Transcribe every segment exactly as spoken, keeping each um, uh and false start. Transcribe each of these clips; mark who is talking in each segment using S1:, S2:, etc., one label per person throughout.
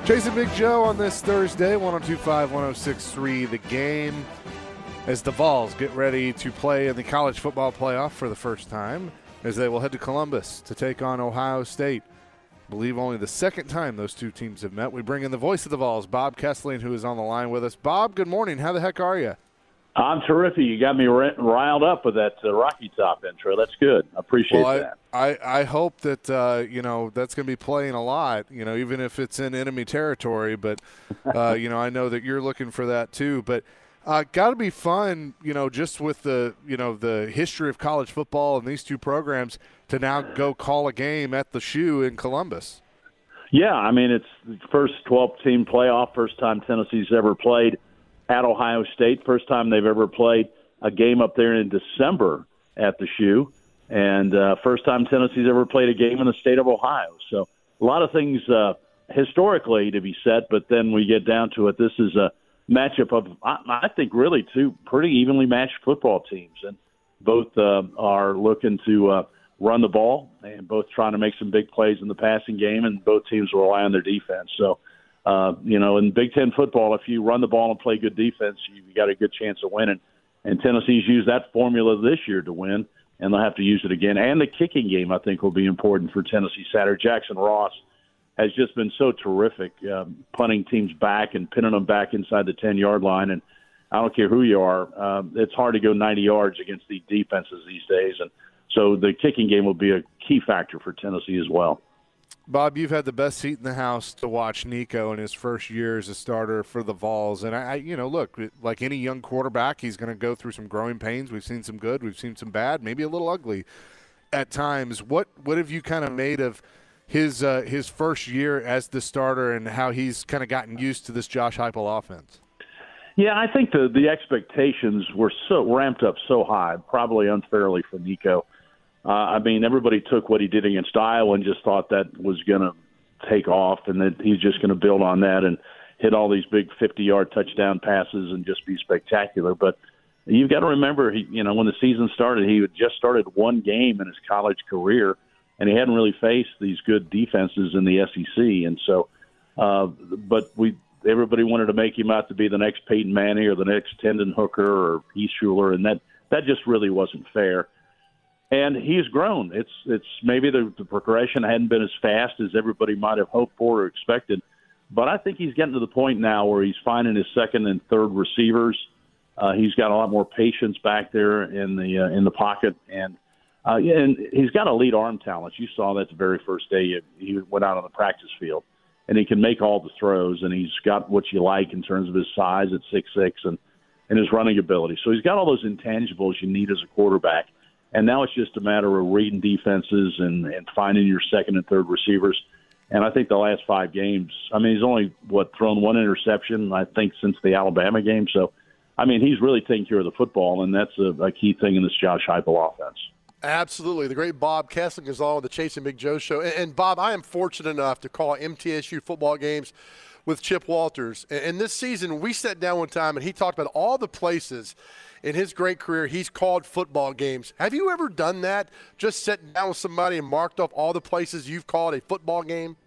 S1: Chasing Big Joe on this Thursday, one oh two point five, one oh six point three The Game, as the Vols get ready to play in the college football playoff for the first time, as they will head to Columbus to take on Ohio State. I believe only the second time those two teams have met. We bring in the voice of the Vols, Bob Kesling, who is on the line with us. Bob, good morning. How the heck are you?
S2: I'm terrific. You got me riled up with that uh, Rocky Top intro. That's good. I appreciate
S1: well, I,
S2: that.
S1: I, I hope that, uh, you know, that's going to be playing a lot, you know, even if it's in enemy territory. But, uh, you know, I know that you're looking for that too. But uh, got to be fun, you know, just with the, you know, the history of college football and these two programs to now go call a game at the Shoe in Columbus.
S2: Yeah, I mean, it's the first twelve-team playoff, first time Tennessee's ever played at Ohio State, first time they've ever played a game up there in December at the Shoe, and uh, first time Tennessee's ever played a game in the state of Ohio. So a lot of things uh, historically to be said, but then we get down to it. This is a matchup of, I, I think, really two pretty evenly matched football teams, and both uh, are looking to uh, run the ball and both trying to make some big plays in the passing game, and both teams will rely on their defense. So, Uh, you know, in Big Ten football, if you run the ball and play good defense, you've got a good chance of winning. And Tennessee's used that formula this year to win, and they'll have to use it again. And the kicking game, I think, will be important for Tennessee Saturday. Jackson Ross has just been so terrific, um, punting teams back and pinning them back inside the ten-yard line. And I don't care who you are, uh, it's hard to go ninety yards against these defenses these days. And so the kicking game will be a key factor for Tennessee as well.
S1: Bob, you've had the best seat in the house to watch Nico in his first year as a starter for the Vols. And, I, you know, look, like any young quarterback, he's going to go through some growing pains. We've seen some good. We've seen some bad, maybe a little ugly at times. What what have you kind of made of his uh, his first year as the starter and how he's kind of gotten used to this Josh Heupel offense?
S2: Yeah, I think the, the expectations were so ramped up so high, probably unfairly for Nico. Uh, I mean, everybody took what he did against Iowa and just thought that was going to take off and that he's just going to build on that and hit all these big fifty-yard touchdown passes and just be spectacular. But you've got to remember, he, you know, when the season started, he had just started one game in his college career, and he hadn't really faced these good defenses in the S E C. And so, uh, but we everybody wanted to make him out to be the next Peyton Manning or the next Hendon Hooker or Heath Schuler, and that, that just really wasn't fair. And he's grown. It's it's maybe the, the progression hadn't been as fast as everybody might have hoped for or expected, but I think he's getting to the point now where he's finding his second and third receivers. Uh, he's got a lot more patience back there in the uh, in the pocket, and uh, and he's got elite arm talent. You saw that the very first day he, he went out on the practice field, and he can make all the throws, and he's got what you like in terms of his size at six six and and his running ability. So he's got all those intangibles you need as a quarterback. And now it's just a matter of reading defenses and, and finding your second and third receivers. And I think the last five games, I mean, he's only, what, thrown one interception, I think, since the Alabama game. So, I mean, he's really taking care of the football, and that's a, a key thing in this Josh Heupel offense.
S3: Absolutely. The great Bob Kesling is on with the Chasing Big Joe show. And, and, Bob, I am fortunate enough to call M T S U football games with Chip Walters. And, and this season, we sat down one time, and he talked about all the places in his great career he's called football games. Have you ever done that, just sitting down with somebody and marked off all the places you've called a football game?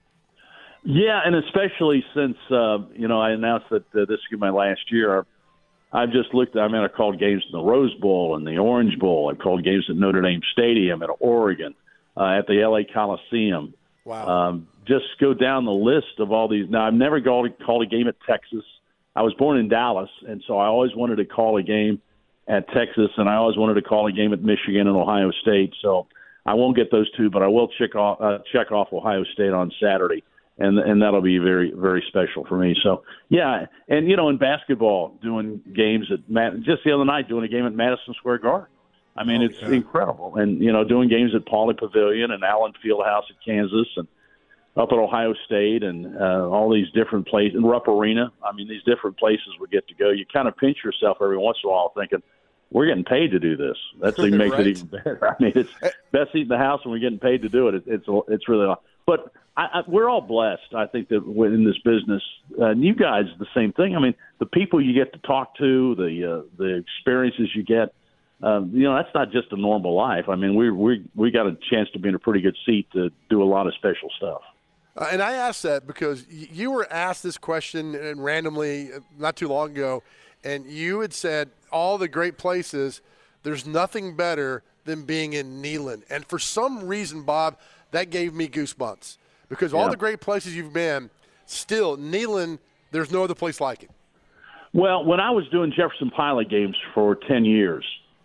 S2: Yeah, and especially since, uh, you know, I announced that uh, this is my last year, I've just looked, I mean, I called games in the Rose Bowl and the Orange Bowl. I called games at Notre Dame Stadium, at Oregon, uh, at the L A Coliseum.
S3: Wow.
S2: Um, just go down the list of all these. Now, I've never called, called a game at Texas. I was born in Dallas, and so I always wanted to call a game at Texas, and I always wanted to call a game at Michigan and Ohio State. So I won't get those two, but I will check off uh, check off Ohio State on Saturday, and and that'll be very, very special for me. So, yeah, and, you know, in basketball, doing games at – just the other night, doing a game at Madison Square Garden. I mean, oh, it's yeah. incredible. And, you know, doing games at Pauley Pavilion and Allen Fieldhouse at Kansas and up at Ohio State and uh, all these different places, and Rupp Arena. I mean, these different places we get to go. You kind of pinch yourself every once in a while thinking, we're getting paid to do this. That's what makes
S3: right.
S2: it even better. I mean, it's best seat in the house and we're getting paid to do it. it it's it's really – but I, I, we're all blessed, I think, that we're in this business. Uh, and you guys, the same thing. I mean, the people you get to talk to, the uh, the experiences you get, um, you know, that's not just a normal life. I mean, we we we got a chance to be in a pretty good seat to do a lot of special stuff.
S3: Uh, and I asked that because y- you were asked this question and randomly not too long ago, and you had said all the great places, there's nothing better than being in Neyland. And for some reason, Bob, that gave me goosebumps because all
S2: Yeah.
S3: the great places you've been, still, Neyland, there's no other place like it.
S2: Well, when I was doing Jefferson Pilot games for ten years,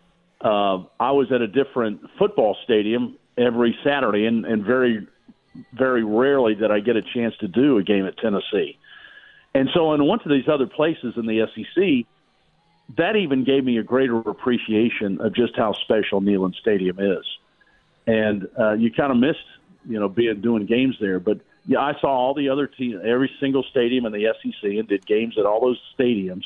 S2: uh, I was at a different football stadium every Saturday, and, and very, very rarely did I get a chance to do a game at Tennessee. And so when I went to these other places in the S E C, that even gave me a greater appreciation of just how special Neyland Stadium is. And uh, you kind of missed, you know, being doing games there. But yeah, I saw all the other teams, every single stadium in the S E C, and did games at all those stadiums.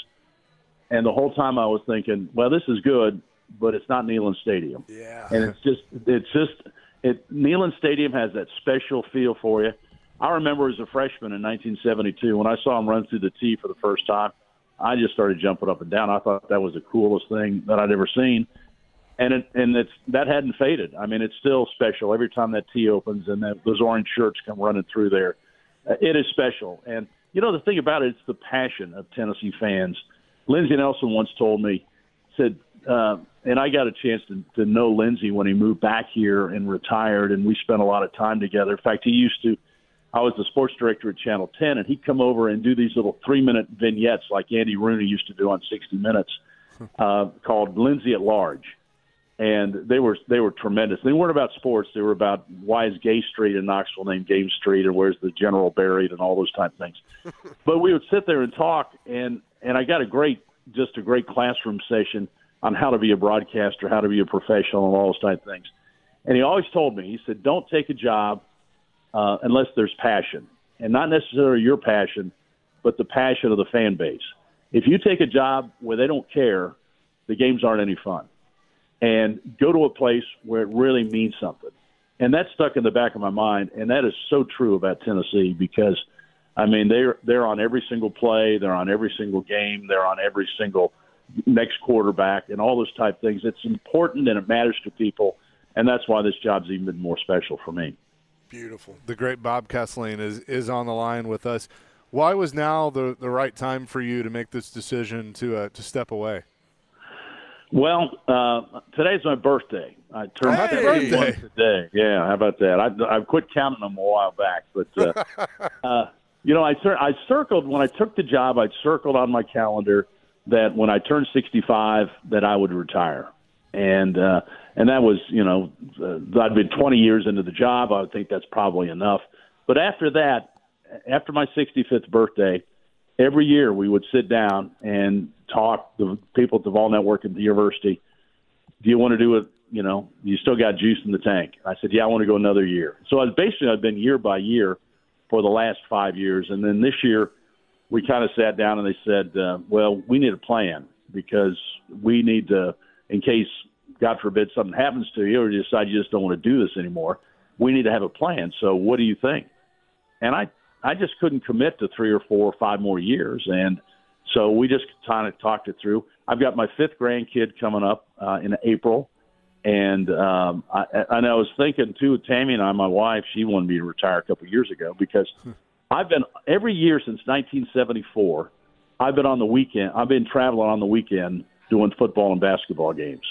S2: And the whole time I was thinking, well, this is good, but it's not Neyland Stadium.
S3: Yeah.
S2: And it's just, it's just, it. Neyland Stadium has that special feel for you. I remember as a freshman in nineteen seventy-two when I saw him run through the tee for the first time, I just started jumping up and down. I thought that was the coolest thing that I'd ever seen. And it, and it's that hadn't faded. I mean, it's still special every time that tee opens and that, those orange shirts come running through there. Uh, it is special. And, you know, the thing about it, it's the passion of Tennessee fans. Lindsey Nelson once told me, said, uh, and I got a chance to, to know Lindsey when he moved back here and retired, and we spent a lot of time together. In fact, he used to, I was the sports director at Channel ten, and he'd come over and do these little three-minute vignettes like Andy Rooney used to do on sixty minutes uh, called Lindsey at Large. And they were they were tremendous. They weren't about sports. They were about why is Gay Street in Knoxville named Game Street, and where's the general buried, and all those type of things. But we would sit there and talk, and and I got a great just a great classroom session on how to be a broadcaster, how to be a professional, and all those type of things. And he always told me, he said, don't take a job uh, unless there's passion, and not necessarily your passion, but the passion of the fan base. If you take a job where they don't care, the games aren't any fun. And go to a place where it really means something. And that stuck in the back of my mind, and that is so true about Tennessee because, I mean, they're, they're on every single play, they're on every single game, they're on every single next quarterback, and all those type of things. It's important, and it matters to people, and that's why this job's even more special for me.
S3: Beautiful.
S1: The great Bob Kesling is, is on the line with us. Why was now the, the right time for you to make this decision to uh, to step away?
S2: Well, uh, today's my birthday. I turned
S3: Happy
S1: birthday.
S2: today. Yeah, how about that? I, I quit counting them a while back, but uh, uh, you know, I cir- I circled when I took the job. I circled on my calendar that when I turned sixty-five, that I would retire, and uh, and that was, you know, uh, I'd been twenty years into the job. I would think that's probably enough. But after that, after my sixty-fifth birthday, every year we would sit down and talk, the people at the Vol Network at the university, do you want to do it? You know, you still got juice in the tank. I said, yeah, I want to go another year. So I was basically, I've been year by year for the last five years. And then this year we kind of sat down and they said, uh, well, we need a plan because we need to, in case, God forbid, something happens to you or you decide you just don't want to do this anymore, we need to have a plan. So what do you think? And I, I just couldn't commit to three or four or five more years. And so we just kind of talked it through. I've got my fifth grandkid coming up uh, in April. And um, I, and I was thinking, too, Tammy and I, my wife, she wanted me to retire a couple of years ago because I've been every year since nineteen seventy-four, I've been on the weekend. I've been traveling on the weekend doing football and basketball games.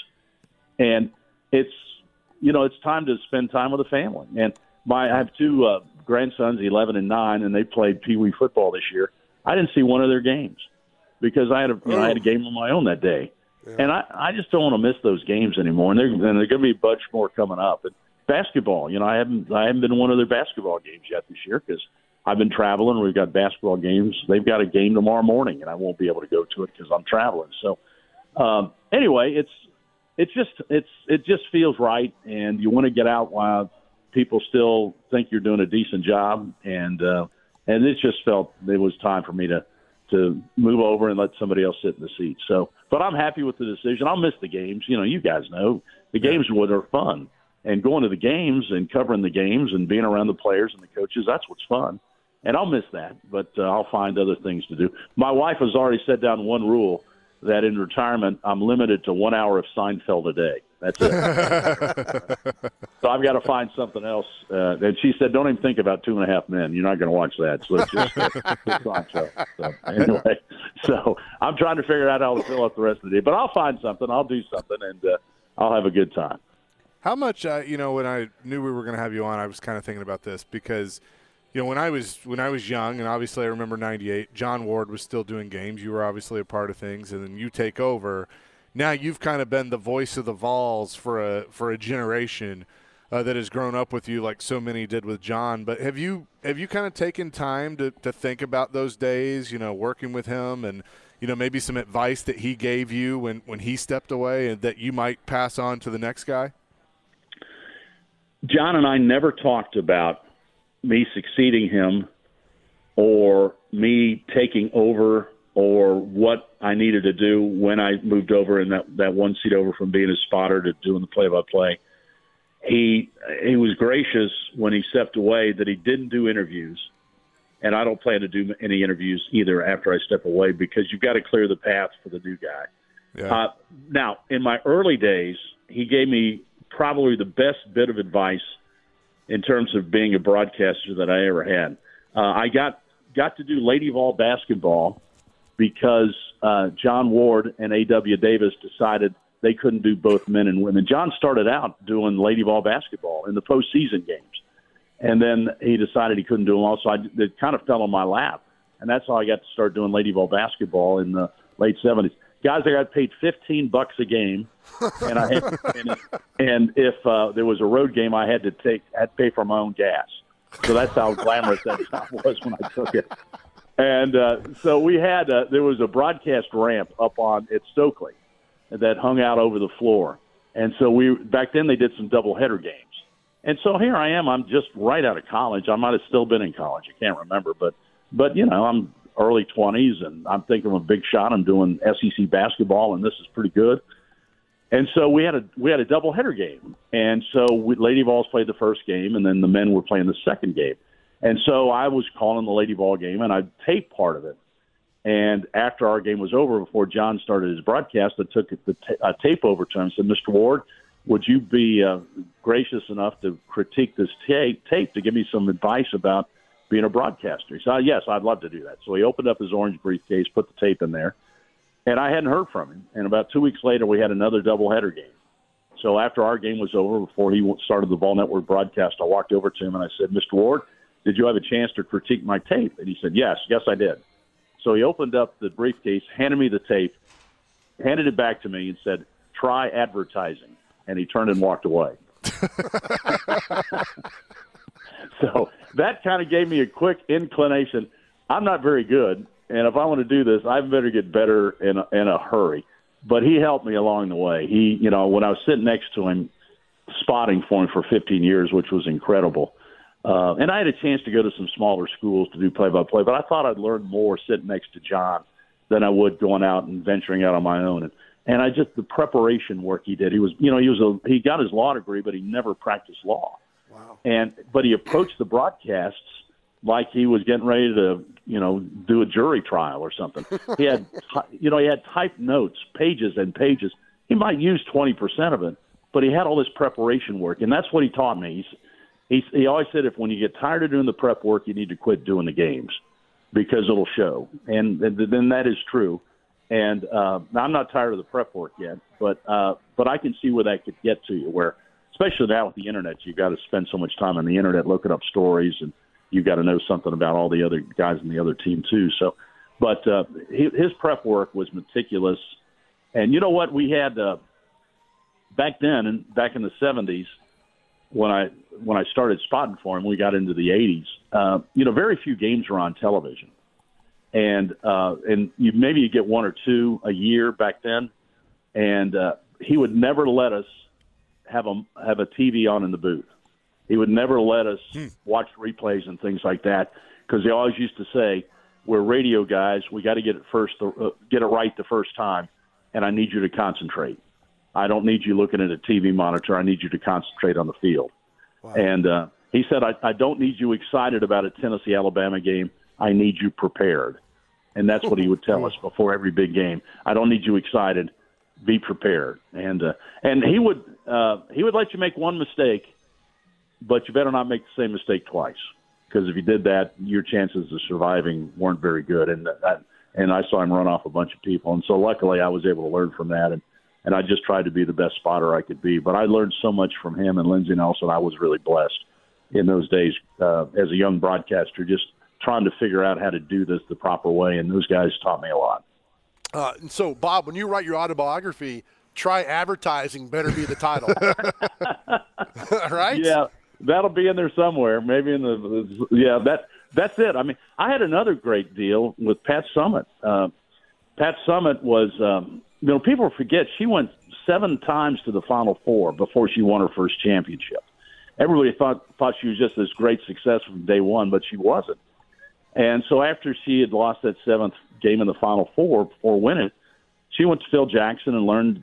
S2: And it's, you know, it's time to spend time with the family. And my I have two uh, grandsons, eleven and nine, and they played Pee Wee football this year. I didn't see one of their games because I had a, you know, I had a game on my own that day. Yeah. And I, I just don't want to miss those games anymore. And, and there are going to be a bunch more coming up. And basketball, you know, I haven't I haven't been to one of their basketball games yet this year because I've been traveling. We've got basketball games. They've got a game tomorrow morning, and I won't be able to go to it because I'm traveling. So um, anyway, it's it's just it's it just feels right, and you want to get out while people still think you're doing a decent job, and uh, and it just felt it was time for me to to move over and let somebody else sit in the seat. So, but I'm happy with the decision. I'll miss the games. You know, you guys know the games are fun, and going to the games and covering the games and being around the players and the coaches, that's what's fun. And I'll miss that, but uh, I'll find other things to do. My wife has already set down one rule that in retirement I'm limited to one hour of Seinfeld a day. That's it. So I've got to find something else. Uh, and she said, don't even think about Two and a Half Men. You're not going to watch that. So it's just it's on show. So anyway, so I'm trying to figure out how to fill up the rest of the day. But I'll find something. I'll do something, and uh, I'll have a good time.
S1: How much, uh, you know, when I knew we were going to have you on, I was kind of thinking about this because, you know, when I was when I was young, and obviously I remember ninety-eight, John Ward was still doing games. You were obviously a part of things, and then you take over. Now you've kind of been the voice of the Vols for a for a generation uh, that has grown up with you, like so many did with John. But have you have you kind of taken time to to think about those days? You know, working with him, and you know maybe some advice that he gave you when when he stepped away, and that you might pass on to the next guy.
S2: John and I never talked about me succeeding him or me taking over or what I needed to do when I moved over in that, that one seat over from being a spotter to doing the play-by-play. He he was gracious when he stepped away that he didn't do interviews, and I don't plan to do any interviews either after I step away because you've got to clear the path for the new guy. Yeah. Uh, now, in my early days, he gave me probably the best bit of advice in terms of being a broadcaster that I ever had. Uh, I got got to do Lady Vol basketball because uh, John Ward and A W Davis decided they couldn't do both men and women. John started out doing Lady Vol basketball in the postseason games, and then he decided he couldn't do them all, so I, it kind of fell on my lap, and that's how I got to start doing Lady Vol basketball in the late seventies. Guys, I got paid fifteen bucks a game, and I had, and, and if uh, there was a road game, I had to take, I had to pay for my own gas. So that's how glamorous that job was when I took it. And uh, so we had, uh, there was a broadcast ramp up on at Stokely that hung out over the floor. And so we, back then they did some doubleheader games. And so here I am, I'm just right out of college. I might have still been in college. I can't remember, but, but you know, I'm early twenties and I'm thinking of a big shot. I'm doing S E C basketball and this is pretty good. And so we had a we had a doubleheader game, and so we, Lady Vols played the first game, and then the men were playing the second game. And so I was calling the Lady Vol game, and I taped part of it. And after our game was over, before John started his broadcast, I took the t- uh, tape over to him and said, "Mister Ward, would you be uh, gracious enough to critique this tape, tape to give me some advice about being a broadcaster?" He said, "Yes, I'd love to do that." So he opened up his orange briefcase, put the tape in there. And I hadn't heard from him. And about two weeks later, we had another doubleheader game. So after our game was over, before he started the Vol Network broadcast, I walked over to him and I said, "Mister Ward, did you have a chance to critique my tape?" And he said, yes, yes, I did. So he opened up the briefcase, handed me the tape, handed it back to me and said, "Try advertising." And he turned and walked away. So that kind of gave me a quick inclination. I'm not very good. And if I want to do this, I better get better in a, in a hurry. But he helped me along the way. He, you know, when I was sitting next to him, spotting for him for fifteen years, which was incredible. Uh, and I had a chance to go to some smaller schools to do play-by-play, but I thought I'd learn more sitting next to John than I would going out and venturing out on my own. And, and I just, the preparation work he did, he was, you know, he was a, he got his law degree, but he never practiced law.
S3: Wow.
S2: And, but he approached the broadcasts like he was getting ready to, you know, do a jury trial or something. He had, you know, he had typed notes, pages and pages. He might use twenty percent of it, but he had all this preparation work, and that's what he taught me. He's, he's, he always said, if when you get tired of doing the prep work, you need to quit doing the games because it'll show. And, and then that is true. And uh, I'm not tired of the prep work yet, but uh, but I can see where that could get to you, where, especially now with the Internet, you've got to spend so much time on the Internet looking up stories, and you've got to know something about all the other guys in the other team too. So, but uh, his prep work was meticulous. And you know what? We had uh, back then, and back in the seventies, when I when I started spotting for him, we got into the eighties. Uh, you know, very few games were on television, and uh, and you maybe you get one or two a year back then. And uh, he would never let us have a have a T V on in the booth. He would never let us hmm. watch replays and things like that because he always used to say, "We're radio guys. We got to get it first, uh, get it right the first time, and I need you to concentrate. I don't need you looking at a T V monitor. I need you to concentrate on the field." Wow. And uh, he said, I, "I don't need you excited about a Tennessee-Alabama game. I need you prepared." And that's what he would tell us before every big game. "I don't need you excited. be prepared. And uh, and he would uh, he would let you make one mistake, but you better not make the same mistake twice, because if you did that, your chances of surviving weren't very good. And that, and I saw him run off a bunch of people. And so luckily I was able to learn from that. And, and I just tried to be the best spotter I could be. But I learned so much from him and Lindsey Nelson. I was really blessed in those days uh, as a young broadcaster, just trying to figure out how to do this the proper way. And those guys taught me a lot.
S3: Uh, and so, Bob, when you write your autobiography, try advertising better be the title. Right?
S2: Yeah. That'll be in there somewhere, maybe in the yeah. That that's it. I mean, I had another great deal with Pat Summitt. Uh, Pat Summitt was, um, you know, people forget she went seven times to the Final Four before she won her first championship. Everybody thought thought she was just this great success from day one, but she wasn't. And so after she had lost that seventh game in the Final Four before winning, she went to Phil Jackson and learned,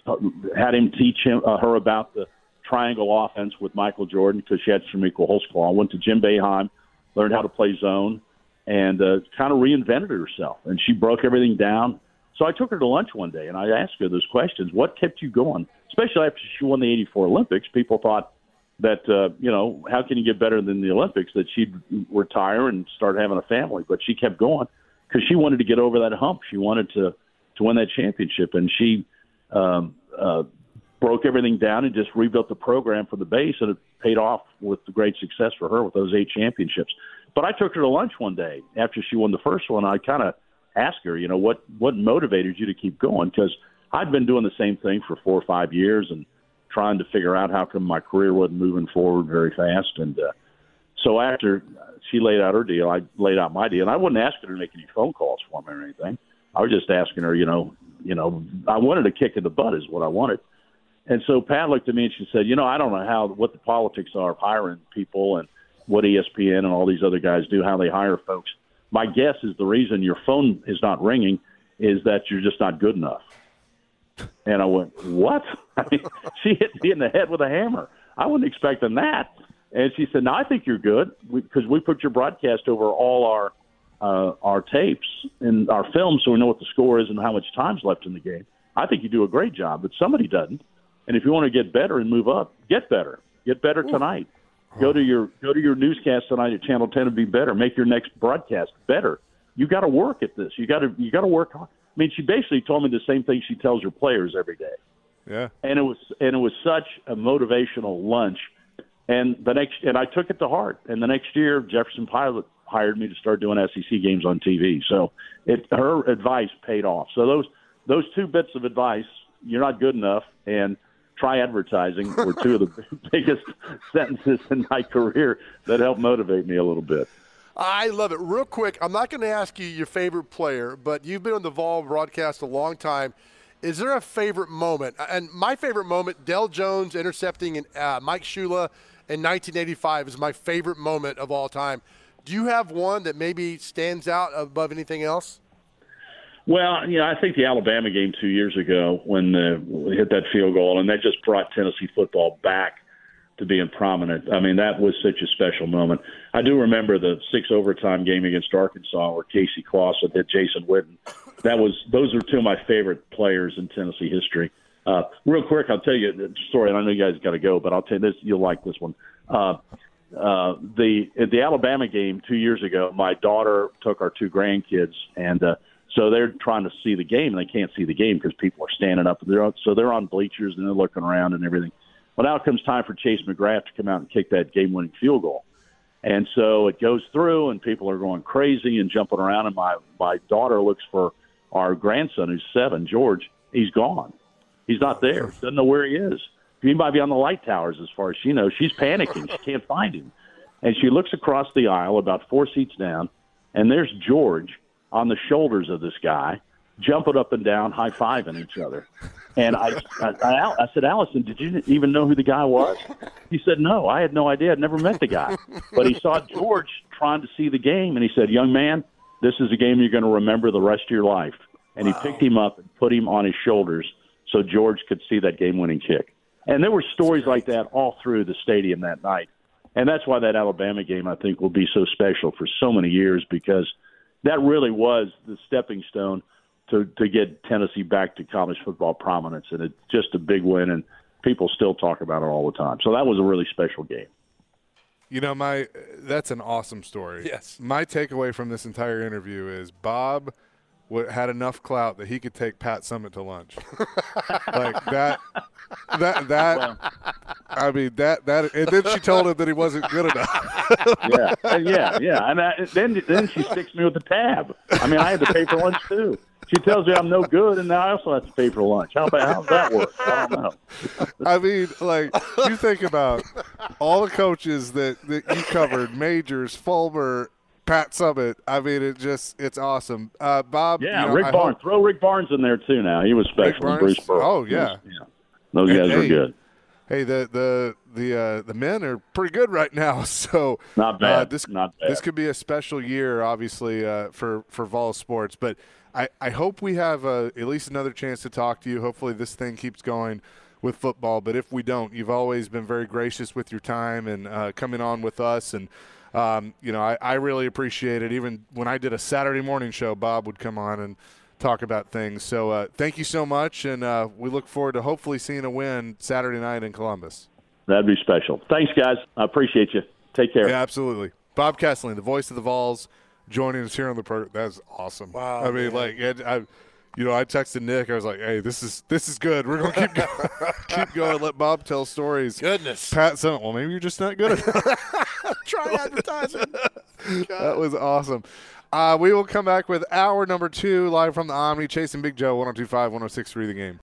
S2: had him teach him uh, her about the triangle offense with Michael Jordan, because she had Shamiko Holtzclaw. Went to Jim Boeheim, learned how to play zone, and uh, kind of reinvented herself. And she broke everything down. So I took her to lunch one day, and I asked her those questions. What kept you going? Especially after she won the eighty-four Olympics, people thought that, uh, you know, how can you get better than the Olympics, that she'd retire and start having a family. But she kept going because she wanted to get over that hump. She wanted to, to win that championship. And she um, uh, – broke everything down and just rebuilt the program from the base, and it paid off with great success for her with those eight championships. But I took her to lunch one day after she won the first one. I kind of asked her, you know, what, what motivated you to keep going? Because I'd been doing the same thing for four or five years and trying to figure out how come my career wasn't moving forward very fast. And uh, so after she laid out her deal, I laid out my deal. And I wasn't asking her to make any phone calls for me or anything. I was just asking her, you know, you know, I wanted a kick in the butt is what I wanted. And so Pat looked at me and she said, you know, I don't know how what the politics are of hiring people and what E S P N and all these other guys do, how they hire folks. My guess is the reason your phone is not ringing is that you're just not good enough. And I went, what? I mean, she hit me in the head with a hammer. I wasn't expecting that. And she said, no, I think you're good because we, we put your broadcast over all our uh, our tapes and our films so we know what the score is and how much time's left in the game. I think you do a great job, but somebody doesn't. And if you want to get better and move up, get better. Get better tonight. Go to your go to your newscast tonight at Channel ten and be better. Make your next broadcast better. You got to work at this. You got to you got to work hard. I mean, she basically told me the same thing she tells her players every day.
S1: Yeah.
S2: And it was and it was such a motivational lunch. And the next and I took it to heart. And the next year, Jefferson Pilot hired me to start doing S E C games on T V. So it her advice paid off. So those those two bits of advice, you're not good enough, and try advertising, were two of the biggest sentences in my career that helped motivate me a little bit.
S3: I love it. Real quick, I'm not going to ask you your favorite player, but you've been on the Vol broadcast a long time. Is there a favorite moment? And my favorite moment, Del Jones intercepting uh, Mike Shula in nineteen eighty-five is my favorite moment of all time. Do you have one that maybe stands out above anything else?
S2: Well, you know, I think the Alabama game two years ago when uh, we hit that field goal, and that just brought Tennessee football back to being prominent. I mean, that was such a special moment. I do remember the six overtime game against Arkansas where Casey Clausen hit Jason Witten. That was those are two of my favorite players in Tennessee history. Uh, real quick, I'll tell you the story, and I know you guys got to go, but I'll tell you this: you'll like this one. Uh, uh, the at the Alabama game two years ago, my daughter took our two grandkids and. Uh, So they're trying to see the game, and they can't see the game because people are standing up. They're on, so they're on bleachers, and they're looking around and everything. Well, now it comes time for Chase McGrath to come out and kick that game-winning field goal. And so it goes through, and people are going crazy and jumping around, and my, my daughter looks for our grandson, who's seven, George. He's gone. He's not there. Doesn't know where he is. He might be on the light towers as far as she knows. She's panicking. She can't find him. And she looks across the aisle about four seats down, and there's George on the shoulders of this guy, jumping up and down, high-fiving each other. And I, I, I, I said, Allison, did you even know who the guy was? He said, no, I had no idea. I'd never met the guy. But he saw George trying to see the game, and he said, young man, this is a game you're going to remember the rest of your life. And wow. He picked him up and put him on his shoulders so George could see that game-winning kick. And there were stories like that all through the stadium that night. And that's why that Alabama game, I think, will be so special for so many years, because that really was the stepping stone to to get Tennessee back to college football prominence, and it's just a big win, and people still talk about it all the time. So that was a really special game.
S1: You know, my that's an awesome story.
S3: Yes.
S1: My takeaway from this entire interview is Bob w- had enough clout that he could take Pat Summitt to lunch. Like that, that, that.
S2: Well,
S1: I mean, that, that. And then she told him that he wasn't good enough.
S2: yeah, and yeah, yeah. And I, then then she sticks me with the tab. I mean, I had to pay for lunch too. She tells me I'm no good, and now I also have to pay for lunch. How about how's that work? I don't know.
S1: I mean, like, you think about all the coaches that, that you covered, Majors, Fulmer, Pat Summitt. I mean, it just, it's awesome. Uh, Bob.
S2: Yeah,
S1: you know,
S2: Rick
S1: I
S2: Barnes.
S1: hope,
S2: Throw Rick Barnes in there too now. He was
S1: Rick
S2: special. And
S1: Barnes?
S2: Bruce Pearl.
S1: Oh, yeah.
S2: yeah. Those
S1: And,
S2: guys
S1: hey,
S2: were good.
S1: Hey, the the the uh, the men are pretty good right now. So
S2: Not bad.
S1: Uh, this
S2: Not bad.
S1: this could be a special year, obviously, uh, for for Vol Sports. But I, I hope we have uh, at least another chance to talk to you. Hopefully, this thing keeps going with football. But if we don't, you've always been very gracious with your time and uh, coming on with us. And um, you know, I, I really appreciate it. Even when I did a Saturday morning show, Bob would come on and talk about things. So uh, thank you so much, and uh, we look forward to hopefully seeing a win Saturday night in Columbus.
S2: That'd be special. Thanks, guys. I appreciate you. Take care.
S1: Yeah, absolutely. Bob Kesseling, the voice of the Vols, joining us here on the program. That's awesome.
S3: Wow,
S1: I mean,
S3: man.
S1: like, it, I, you know, I texted Nick. I was like, "Hey, this is this is good. We're gonna keep going, keep going. Let Bob tell stories."
S3: Goodness.
S1: Pat Summitt. Well, maybe you're just not good enough.
S3: Try advertising.
S1: That was awesome. Uh, we will come back with hour number two live from the Omni. Chasing Big Joe, one oh two point five, one oh six point three The Game.